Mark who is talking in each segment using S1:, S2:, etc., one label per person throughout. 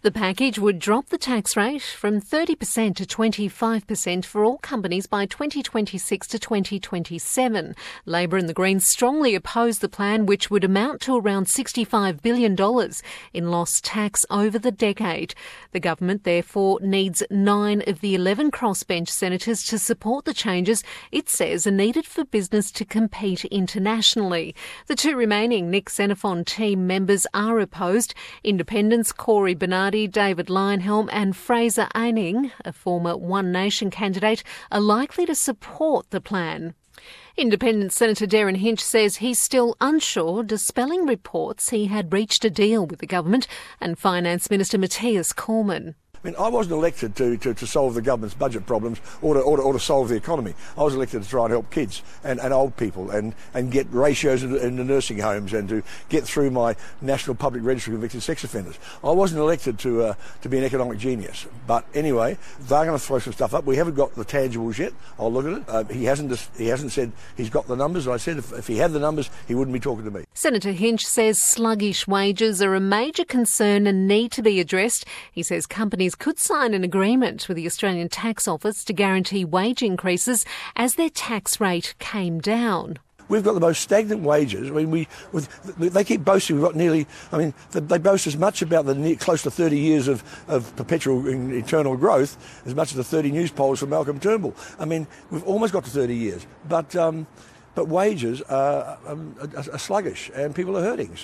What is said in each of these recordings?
S1: The package would drop the tax rate from 30% to 25% for all companies by 2026 to 2027. Labor and the Greens strongly oppose the plan, which would amount to around $65 billion in lost tax over the decade. The government therefore needs 9 of the 11 crossbench senators to support the changes it says are needed for business to compete internationally. The 2 remaining Nick Xenophon team members are opposed. Independents Cory Bernardi, David Leyonhjelm and Fraser Anning, a former One Nation candidate, are likely to support the plan. Independent Senator Derryn Hinch says he's still unsure, dispelling reports he had reached a deal with the government and Finance Minister Matthias Cormann.
S2: I mean, I wasn't elected to solve the government's budget problems or to solve the economy. I was elected to try and help kids and old people and get ratios in the nursing homes and to get through my National Public Register of Convicted Sex Offenders. I wasn't elected to be an economic genius. But anyway, they're going to throw some stuff up. We haven't got the tangibles yet. I'll look at it. He hasn't said he's got the numbers. I said if he had the numbers, he wouldn't be talking to me.
S1: Senator Hinch says sluggish wages are a major concern and need to be addressed. He says companies could sign an agreement with the Australian Tax Office to guarantee wage increases as their tax rate came down.
S2: We've got the most stagnant wages. I mean, they keep boasting we've got nearly, they boast as much about the close to 30 years of perpetual internal growth as much as the 30 news polls from Malcolm Turnbull. I mean, we've almost got to 30 years. But wages are sluggish and people are hurting.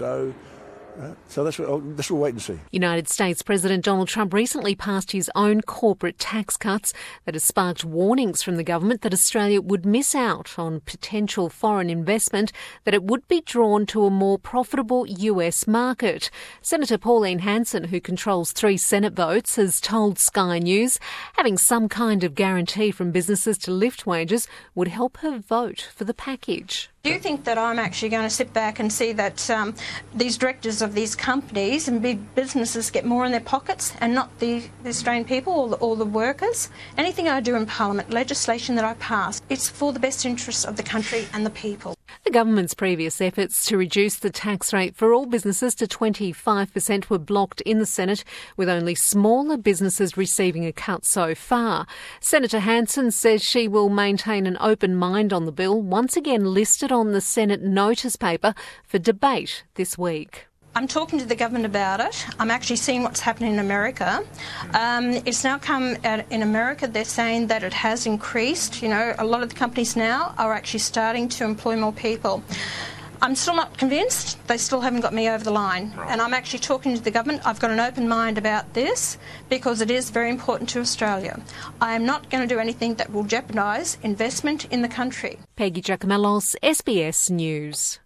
S2: So that's what we'll wait and see.
S1: United States President Donald Trump recently passed his own corporate tax cuts that has sparked warnings from the government that Australia would miss out on potential foreign investment, that it would be drawn to a more profitable US market. Senator Pauline Hanson, who controls 3 Senate votes, has told Sky News having some kind of guarantee from businesses to lift wages would help her vote for the package.
S3: Do you think that I'm actually going to sit back and see that these directors of these companies and big businesses get more in their pockets and not the Australian people or the workers? Anything I do in Parliament, legislation that I pass, it's for the best interests of the country and the people.
S1: The government's previous efforts to reduce the tax rate for all businesses to 25% were blocked in the Senate, with only smaller businesses receiving a cut so far. Senator Hanson says she will maintain an open mind on the bill, once again listed on the Senate notice paper for debate this week.
S3: I'm talking to the government about it. I'm actually seeing what's happening in America. It's now come out in America, they're saying that it has increased. You know, a lot of the companies now are actually starting to employ more people. I'm still not convinced. They still haven't got me over the line. Right. And I'm actually talking to the government. I've got an open mind about this because it is very important to Australia. I am not going to do anything that will jeopardise investment in the country.
S1: Peggy Giacomellos, SBS News.